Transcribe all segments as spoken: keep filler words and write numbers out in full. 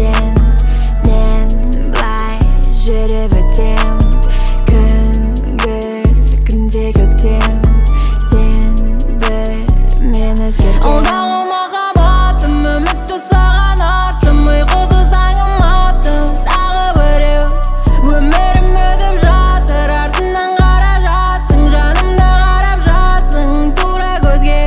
сен мен былай жүріп өтем күнгіл күнде көктем сен бір мен өзгерген Алдағы махаббатым үмітті саған арттым ұйқысыз таңым аттым тағы біреу өмірім өтіп жатыр артынан қара жатсың жанымда қарап жатсың тура көзге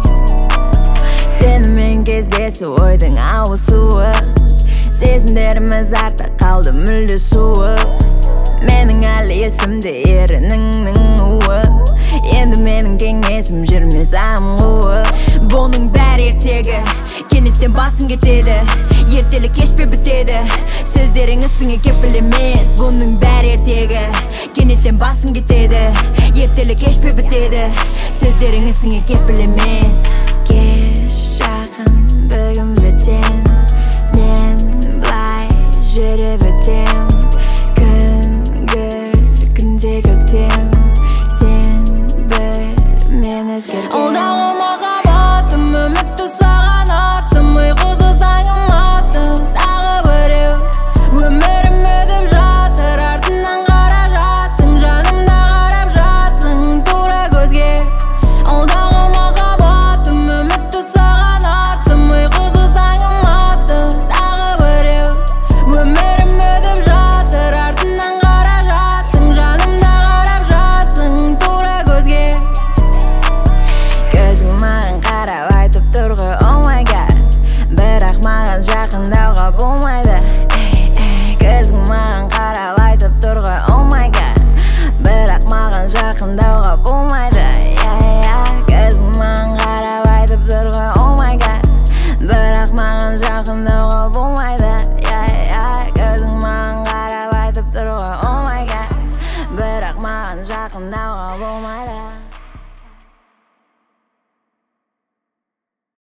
сенімен кездесу ойдың ауысуы сезімдеріміз артта қалды мүлде суық менің әлі есімде ерініңнің уы енді менің кеңесім жүрмес амғуы бұның бәрі ертегі кенеттен басың кетеді ертелі кешпе бітеді сөздерің ісіңе кепіл емес бұның бәрі ертегі кенеттен басың кетеді ертелі кешпе бітеді сөздерің ісіңе кепіл емес